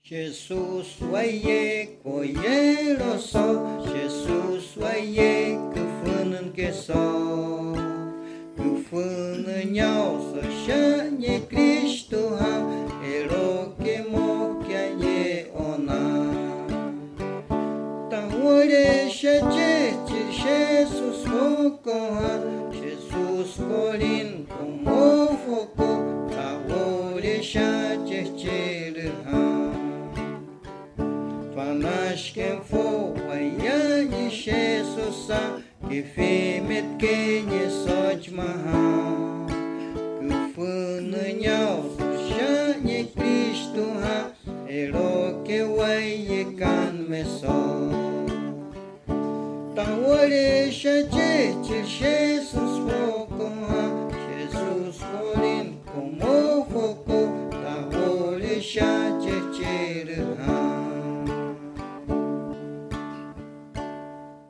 Jesus waye koyero so, Jesus waye kufunen ke so, kufunen nhau so shanye Cristo ha, ero ke mo kya ye ona. Ta ore shaje Jesus foko ha, Jesus kolin como foko, ta ore shaje ha. Fanas quem for, ai, Jesus, que fez.